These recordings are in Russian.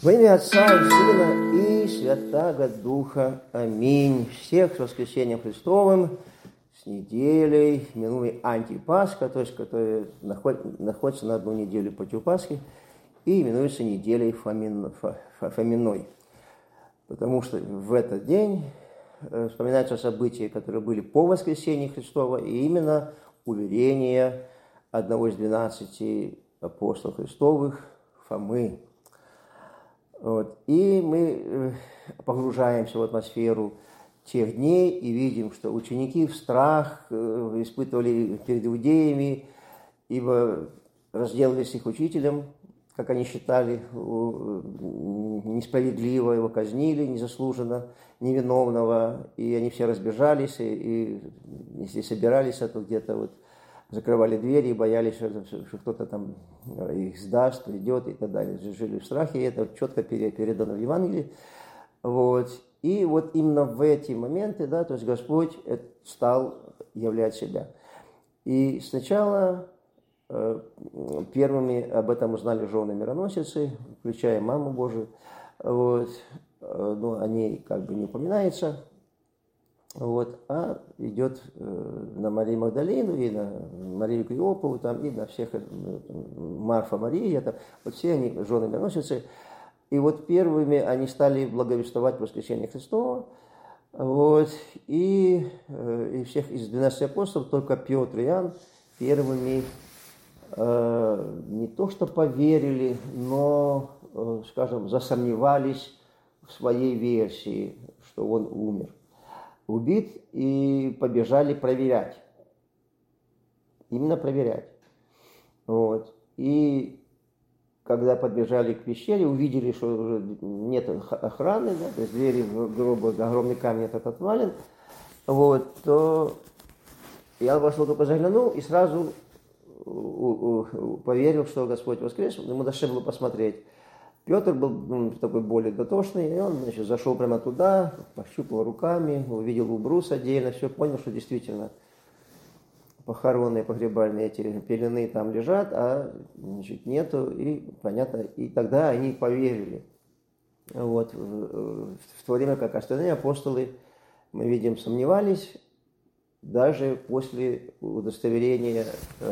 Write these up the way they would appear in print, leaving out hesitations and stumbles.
Во имя Отца и Сына и Святаго Духа. Аминь. Всех с воскресением Христовым, с неделей, минуя антипасха, то есть которая находится на одну неделю против Пасхи, и именуется неделей Фоминой. Потому что в этот день вспоминаются события, которые были по воскресению Христова, и именно уверение одного из 12 апостолов Христовых, Фомы. Вот. И мы погружаемся в атмосферу тех дней и видим, что ученики в страх испытывали перед иудеями, ибо разделались с их учителем, как они считали, несправедливо его казнили, незаслуженно, невиновного, и они все разбежались, и если собирались, то где-то вот закрывали двери и боялись, что кто-то там их сдаст, придет и так далее. Жили в страхе, и это четко передано в Евангелии. Вот. И вот именно в эти моменты, да, то есть Господь стал являть себя. И сначала первыми об этом узнали жены мироносицы, включая маму Божию. Вот. Но о ней как бы не упоминается. Вот, а идет на Марию Магдалину и на Марию Клеопову, там, и на всех, Марфа, Мария, там, вот все они жены мироносицы. И вот первыми они стали благовествовать воскресение Христова. Вот, и всех из 12 апостолов только Петр и Иоанн первыми не то что поверили, но, скажем, засомневались в своей версии, что он умер. Убит, и побежали проверять. Именно проверять. Вот. И когда подбежали к пещере, увидели, что уже нет охраны, да, то есть двери в гробу, огромный камень этот отвален, вот, то я вошел, только заглянул и сразу поверил, что Господь воскрес, ему даже было посмотреть. Петр был такой более дотошный, и он, значит, зашел прямо туда, пощупал руками, увидел убрус отдельно, все, понял, что действительно похоронные, погребальные эти пелены там лежат, а, значит, нету, и понятно, и тогда они поверили. Вот. В то время как остальные апостолы, мы видим, сомневались, даже после удостоверения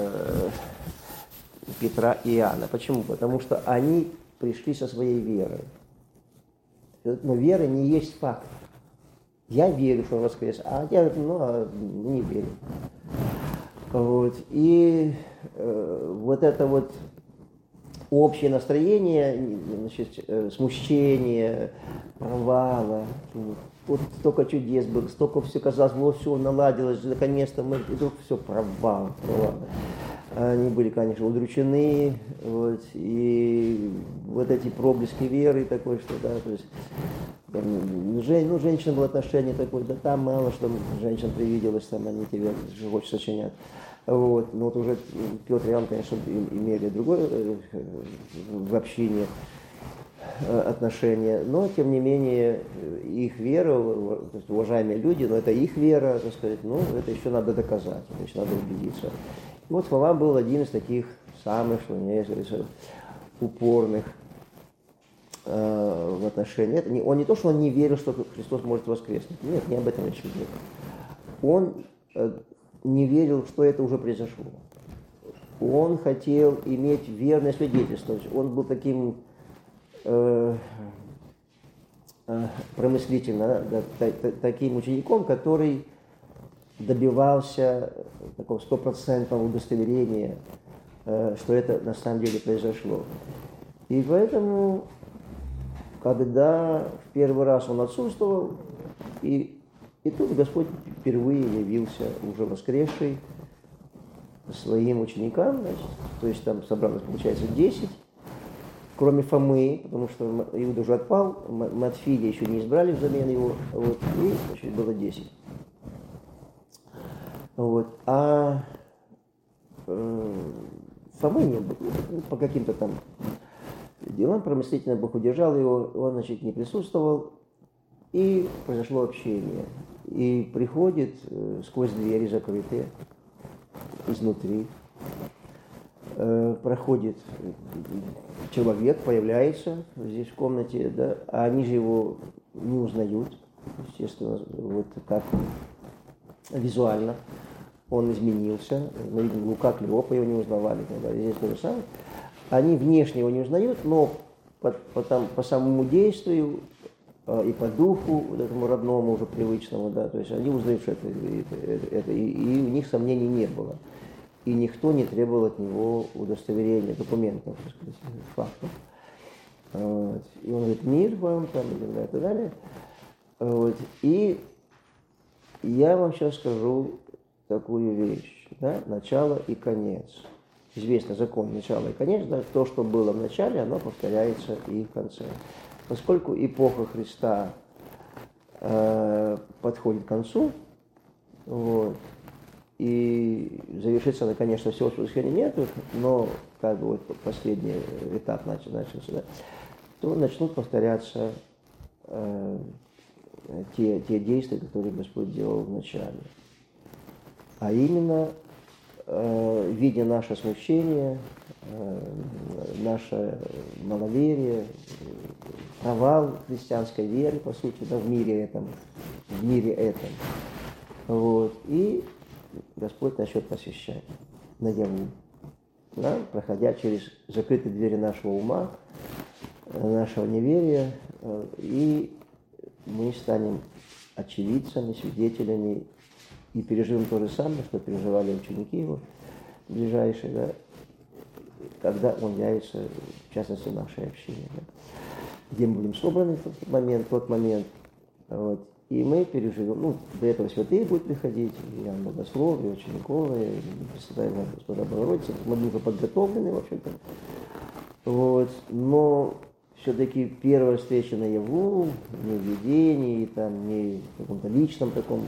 Петра и Иоанна. Почему? Потому что они пришли со своей верой. Но вера не есть факт. Я верю, что он воскрес, а я не верю. Вот. И вот это вот общее настроение, значит, смущение, провала, вот столько чудес было, столько все казалось, вот все наладилось, наконец-то мы, и вдруг все провал. Они были, конечно, удручены, вот, и вот эти проблески веры такой, что, да, то есть, женщина было отношение такое, да там мало что женщин привиделось, там они тебе хочешь сочинять. Вот, но вот уже Петр и Иоанн, конечно, имели другое в общине отношения, но, тем не менее, их вера, то есть, уважаемые люди, но это их вера, так сказать, это еще надо доказать, это еще надо убедиться. И вот Фома был один из таких самых, что не есть, упорных в отношении. Он не то, что он не верил, что Христос может воскреснуть. Нет, не об этом речь идет. Он не верил, что это уже произошло. Он хотел иметь верное свидетельство. Он был таким промыслительным, таким учеником, который добивался такого стопроцентного удостоверения, что это на самом деле произошло. И поэтому, когда в первый раз он отсутствовал, и тут Господь впервые явился уже воскресший своим ученикам, значит, то есть там собралось, получается, 10, кроме Фомы, потому что Иуда уже отпал, Матфилия еще не избрали взамен его, вот, и, значит, было 10. Вот. А Фомы не было, по каким-то там делам промыслительно Бог удержал его, он, значит, не присутствовал, и произошло общение. И приходит сквозь двери закрытые, изнутри, проходит человек, появляется здесь в комнате, да, а они же его не узнают, естественно, вот как визуально он изменился, мы видим, ну как Леопа его не узнавали, здесь то же самое. Они внешне его не узнают, но по самому действию и по духу, вот этому родному, уже привычному, да, то есть они узнают, что это и у них сомнений не было. И никто не требовал от него удостоверения, документов, так сказать, фактов. Вот. И он говорит, мир вам, там, и так далее. Вот. И я вам сейчас скажу такую вещь, да, начало и конец. Известный закон начала и конец, да, то, что было в начале, оно повторяется и в конце. Поскольку эпоха Христа подходит к концу, вот, и завершится она, конечно, всего воскресения нет, но как бы вот последний этап начался, да, то начнут повторяться те действия, которые Господь делал в начале. А именно, видя наше смущение, наше маловерие, провал христианской веры, по сути, да, в мире этом. Вот. И Господь начнет посвящать наяву, да, проходя через закрытые двери нашего ума, нашего неверия, и мы станем очевидцами, свидетелями и переживем то же самое, что переживали ученики его ближайшие, да, когда он явится, в частности, в нашей общине, да, где мы будем собраны в тот момент, вот, и мы переживем, ну, до этого святые будут приходить, Иоанн Богослов, и учеников, и Пресвятая Господа Богородица, мы будем подготовлены, в общем-то, вот, но все-таки первая встреча наяву, не в видении, там, не в каком-то личном таком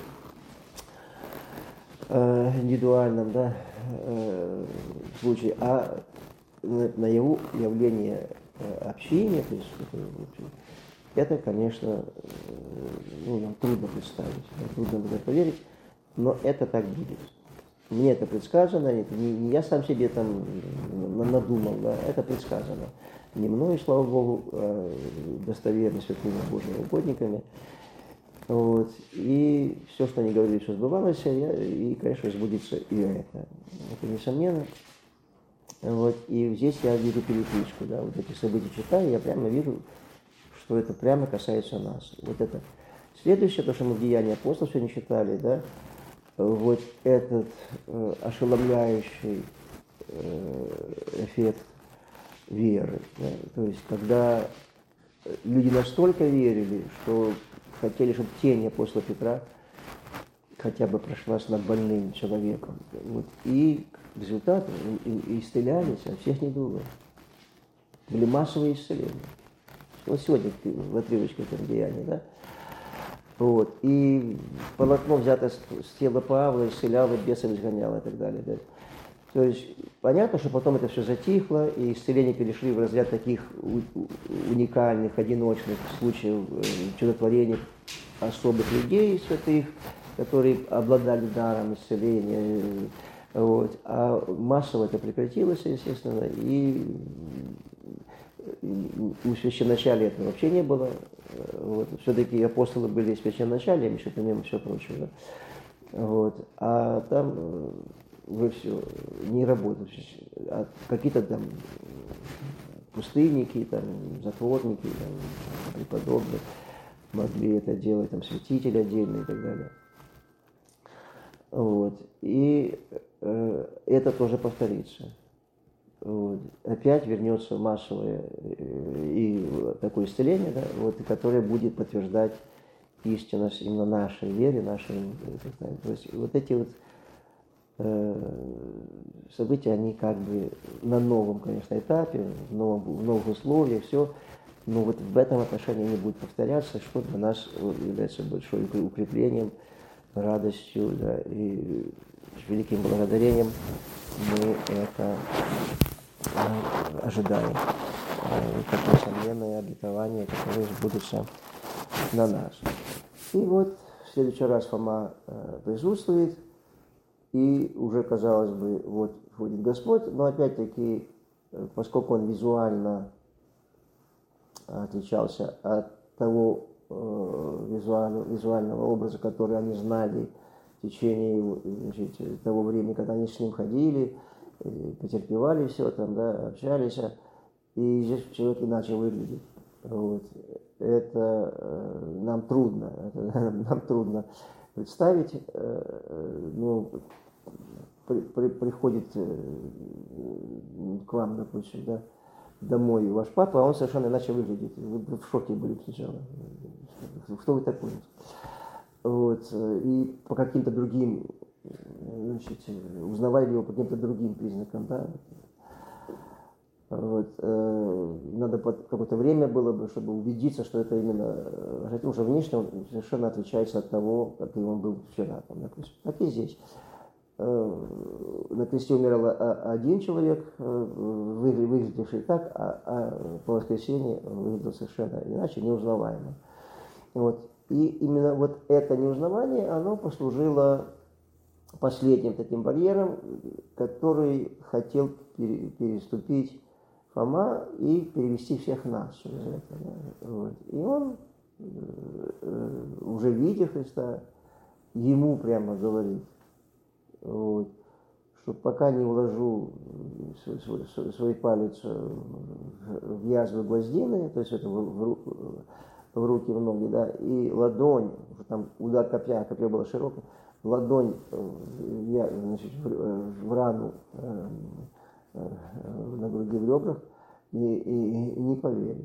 индивидуальном, да, случае, а наяву явление общения, то есть это, конечно, ну, нам трудно представить, трудно будет поверить, но это так будет. Мне это предсказано, это не я сам себе там надумал, да, это предсказано. Не мной, слава Богу, достоверно святыми Божьими угодниками. Вот. И все, что они говорили, что сбывалось, и, конечно, сбудется и это. Это несомненно. Вот. И здесь я вижу перекличку, да, вот эти события читаю, я прямо вижу, что это прямо касается нас. Вот это следующее, то, что мы в Деянии апостолов сегодня читали, да, вот этот ошеломляющий эффект веры. Да, то есть, когда люди настолько верили, что хотели, чтобы тень апостола Петра хотя бы прошлась над больным человеком. Вот. И результаты исцелялись от всех недугов. Были массовые исцеления. Вот сегодня в отрывочке этого деяния, да? Вот. И полотно, взято с тела Павла, исцеляло, бесов изгоняло и так далее. Да? То есть понятно, что потом это все затихло, и исцеления перешли в разряд таких уникальных, одиночных случаев чудотворения особых людей святых, которые обладали даром исцеления. Вот. А массово это прекратилось, естественно, и у священначалия этого вообще не было. Вот. Все-таки апостолы были священначалием, еще помимо всего прочего. Да? Вот. А там вы все не работают. А какие-то там пустынники, там, затворники, там, преподобные могли это делать, там, святители отдельные и так далее. Вот. И это тоже повторится. Вот. Опять вернется массовое и такое исцеление, да, вот, которое будет подтверждать истинность именно нашей веры, нашей. То есть вот эти вот события, они как бы на новом, конечно, этапе, в новых условиях, все, но вот в этом отношении они будут повторяться, что для нас является большим укреплением, радостью, да, и с великим благодарением мы это ожидаем, как несомненное обетование, которое сбудется на нас. И вот в следующий раз Фома присутствует, И уже, казалось бы, вот входит Господь, но опять-таки, поскольку он визуально отличался от того визуального образа, который они знали в течение, значит, того времени, когда они с ним ходили, потерпевали все там, да, общались, и здесь человек иначе выглядит. Вот. Это нам трудно представить. Ну, приходит к вам, допустим, да, домой ваш папа, а он совершенно иначе выглядит. Вы в шоке были сначала. Кто вы такой? Вот. И по каким-то другим, значит, узнавали его по каким-то другим признакам, да. Вот. Надо какое-то время было бы, чтобы убедиться, что это именно, хотя уже внешне он совершенно отличается от того, каким он был вчера, там, допустим. Так и здесь. На кресте умирал один человек, выглядевший так, а по воскресенье выглядел совершенно иначе, неузнаваемо. Вот. И именно вот это неузнавание, оно послужило последним таким барьером, который хотел переступить Фома и перевести всех нас через это. Да? Вот. И он, уже видя Христа, ему прямо говорит, вот, что пока не вложу свой палец в язвы гвоздины, то есть это в руки, в ноги, да, и ладонь, там удар копья, копье было широкое, ладонь значит, в рану на груди, в ребрах, и не поверил.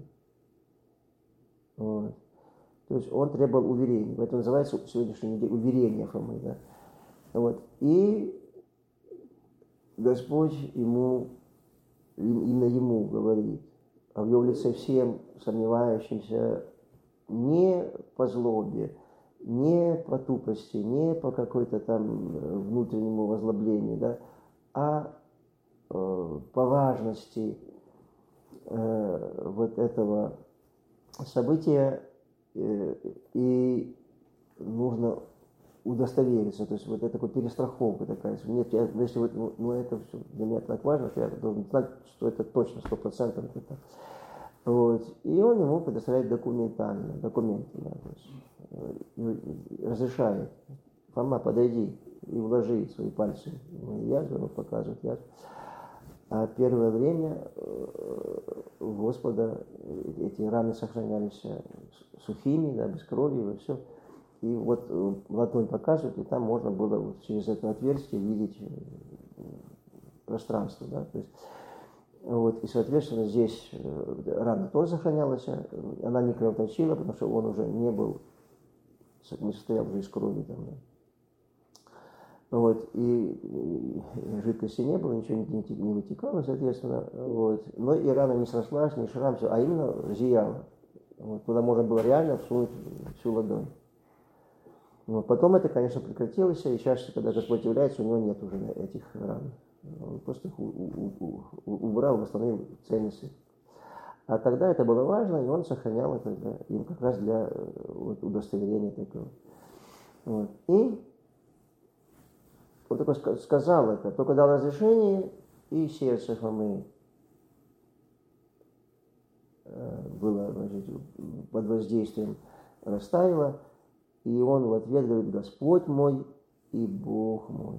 Вот. То есть он требовал уверений. Это называется в сегодняшнем дне уверение Фомы. Да? Вот. И Господь именно ему говорит, а в его лице всем сомневающимся не по злобе, не по тупости, не по какой-то там внутреннему возлоблению, да, а по важности вот этого события, и нужно удостовериться, то есть вот это такая перестраховка такая. Нет, если вот, это все для меня так важно, что я должен знать, что это точно 100% это. Вот. И он ему предоставляет документы, да, то есть, разрешает. Фома, подойди и вложи свои пальцы в язву, он показывает язву. А первое время у Господа эти раны сохранялись сухими, да, без крови, и все. И вот ладонь показывает, и там можно было вот через это отверстие видеть пространство, да, то есть, вот, и, соответственно, здесь рана тоже сохранялась, она не кровоточила, потому что он уже не состоял уже из крови, там, да. Вот, и жидкости не было, ничего не вытекало, соответственно, вот, но и рана не срослась, не шрам, все, а именно зияла, вот, куда можно было реально всунуть всю ладонь. Но потом это, конечно, прекратилось, и сейчас, когда Господь является, у него нет уже этих ран. Он просто их убрал, восстановил ценности. А тогда это было важно, и он сохранял это им как раз для вот, удостоверения такого. Вот. И он только сказал это, только дал разрешение, и сердце Фомы было, значит, под воздействием растаяло, и он в ответ говорит: Господь мой и Бог мой.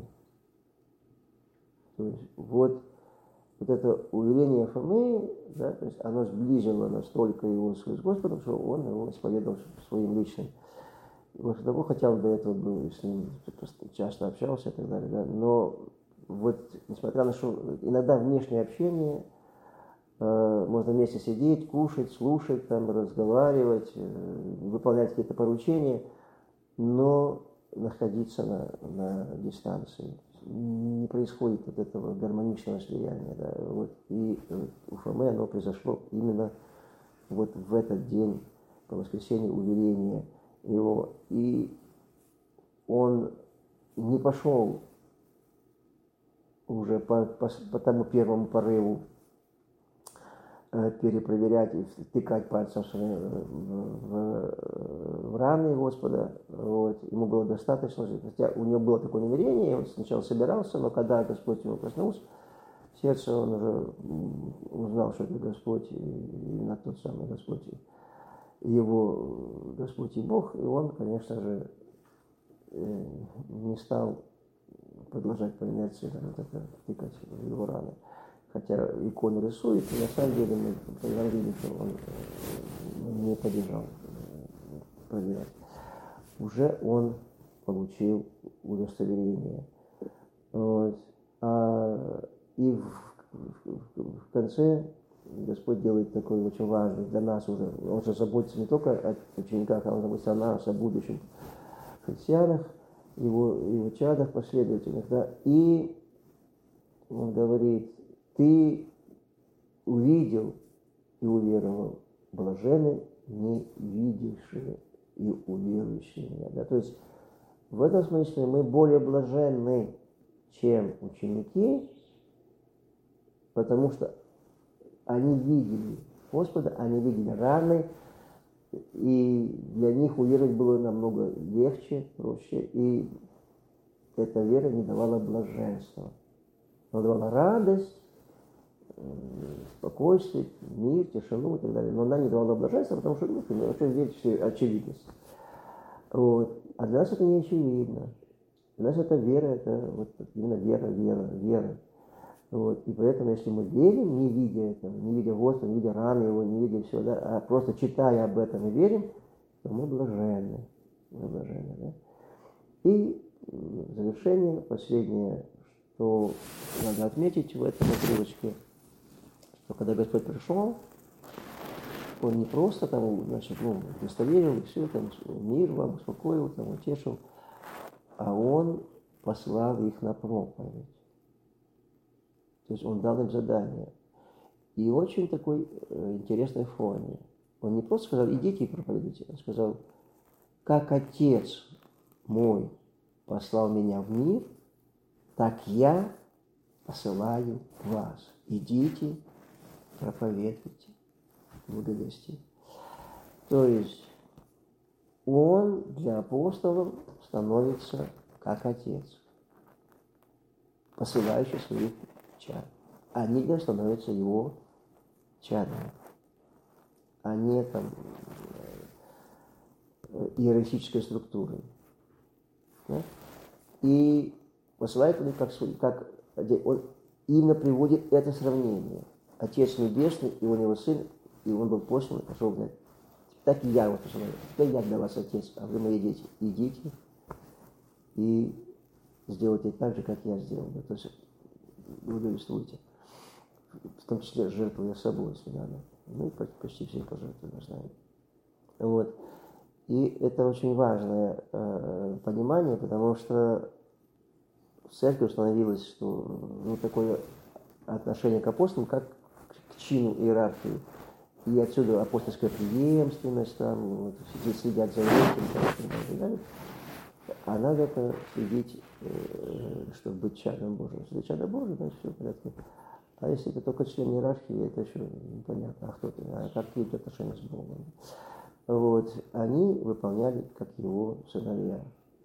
То есть вот это уверение Фомы, да, то есть оно сблизило настолько его с Господом, что он его исповедовал своим личным. После того, хотя он до этого был с ним часто общался и так далее, да, но вот несмотря на что иногда внешнее общение, можно вместе сидеть, кушать, слушать, там, разговаривать, выполнять какие-то поручения, но находиться на дистанции. Не происходит вот этого гармоничного слияния. Да, вот, и у Фомы оно произошло именно вот в этот день, по воскресенью, уверения его. И он не пошел уже по тому первому порыву перепроверять и втыкать пальцем в раны Господа. Вот. Ему было достаточно жить. Хотя у него было такое намерение, он сначала собирался, но когда Господь его коснулся, в сердце он уже узнал, что это Господь, и на тот самый Господь, его Господь и Бог, и он, конечно же, не стал продолжать по инерции втыкать в его раны. Хотя иконы рисует, и на самом деле мы по Евангелию он не побежал проверять. Уже он получил удостоверение. Вот. И в конце Господь делает такой очень важный для нас уже. Он же заботится не только о учениках, а он заботится о нас, о будущем христианах, его чадах, последователях. Да? И он говорит: ты увидел и уверовал, блаженны не видевшие и уверующие меня. Да? То есть в этом смысле мы более блаженны, чем ученики, потому что они видели Господа, они видели раны, и для них уверовать было намного легче, проще, и эта вера не давала блаженства. Она давала радость, спокойствие, мир, тишину и так далее. Но она не давала блаженства, потому что вообще верить в очевидность. Вот. А для нас это не очевидно. Для нас это вера, это вот именно вера. Вот. И поэтому, если мы верим, не видя этого, не видя Господа, не видя раны его, не видя всего, да, а просто читая об этом и верим, то мы блаженны. Да? И в завершение, последнее, что надо отметить в этом отрывочке, что когда Господь пришел, Он не просто там, значит, удостоверил, и все, там, мир вам успокоил, там, утешил, а Он послал их на проповедь. То есть Он дал им задание. И очень такой интересной форме. Он не просто сказал: идите и проповедуйте. Он сказал: как Отец мой послал меня в мир, так я посылаю вас. Идите, проповедуйте, благовестите. То есть Он для апостолов становится как Отец, посылающий своих чад. Они становятся Его чадами. Они там иерархической структурой. Да? И посылает он их как он именно приводит это сравнение. Отец Небесный, и Он Его Сын, и Он был послан, и пошел, говорит: так и я вас посылаю. Теперь я для вас Отец, а вы мои дети. Идите и сделайте так же, как я сделал. Да? То есть благовествуйте. В том числе жертвуя собой, если надо. Ну, почти все пожертвуют, мы знаем. Вот. И это очень важное понимание, потому что в церкви установилось, что такое отношение к апостолам, как к чину иерархии. И отсюда апостольская преемственность, там, все следят за этим, и так далее. А надо это следить, чтобы быть чадом Божьим. Если ты чадо Божие, значит все в порядке. А если ты только член иерархии, это еще непонятно, а кто ты, а какие у тебя отношения с Богом. Вот. Они выполняли как Его сыновья.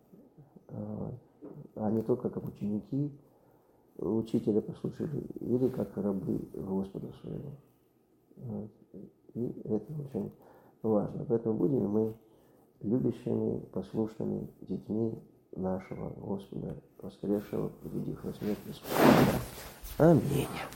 А не только как ученики, учителя послушали, или как рабы Господа своего. Вот. И это очень важно. Поэтому будем мы любящими, послушными детьми нашего Господа, воскресшего, победившего смерть. Аминь.